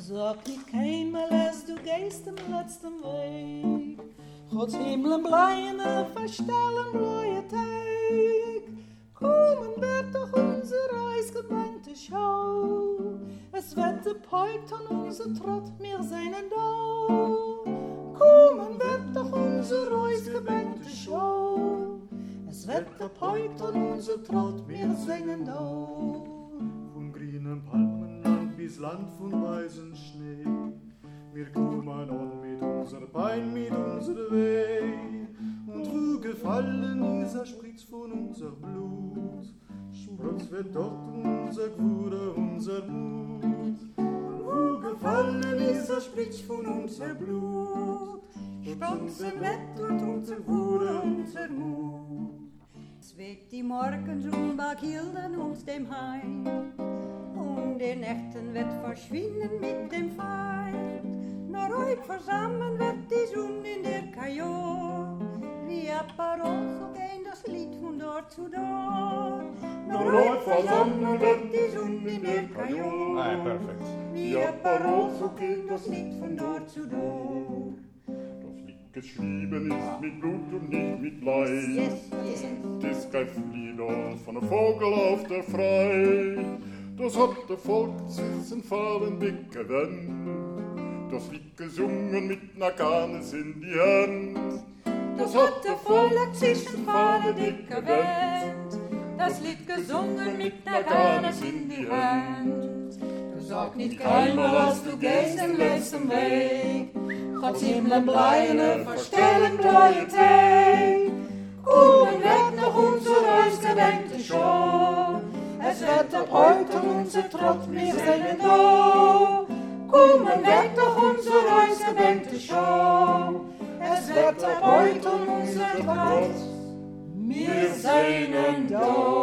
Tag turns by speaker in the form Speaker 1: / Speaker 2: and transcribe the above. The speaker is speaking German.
Speaker 1: Sag nicht keinmal, als du gehst im letzten Weg. Gods hemelen bleien, verstellen blauwe Tag. Kommen wird doch unsere reisgebänkte Schau. Es wird der Peut an unser Trott, wir seinen da. Kommen wird doch unsere reisgebänkte Schau. Es wird der Peut an unser Trott, wir seinen da.
Speaker 2: Von grünem Palmenland bis Land von weißem Schnee. Wir kommen an mit unser Bein, mit unser Weg. Und wo gefallen ist, spritz von unser Blut. Sprotz wird dort unser Gwure, unser Blut. Wo gefallen ist, spritz von unser Blut. Sprotz wird dort unser Gwure, unser Mut.
Speaker 3: Es weht die Morgenrund hielten uns dem Heim. Und der Nächten wird verschwinden mit dem Feind. Nur heute versammeln wird die Sonne in der Kajor. Wie Apparat, so gehen das Lied von dort zu dort. Nur heute versammeln wird die Sonne in der Kajor.
Speaker 4: Ah, perfekt.
Speaker 3: Wie Apparat, so geht das Lied von dort zu dort.
Speaker 5: Das Lied geschrieben ist mit Blut und nicht mit Leid.
Speaker 3: Yes, yes.
Speaker 5: Das kein Lieder von einem Vogel auf der Frei. Das hat der Volk zwischen Fahlen weggewendet. Das Lied gesungen mit Naganes in die Hand.
Speaker 3: Das hat der Volk zwischen Fahlen weggewendet. Das Lied gesungen mit Naganes in die Hand. Sag nicht keinmal, als du gehst den letzten Weg. Gods himmeln bleien, verstellen blaue Tag. Kommen wird noch unsere reisgebenkte Show. Es wird ab heute unser Trott, wir singen da. Kommen wird doch unsere reisgebenkte Show. Es wird ab heute unser Trott, wir singen da.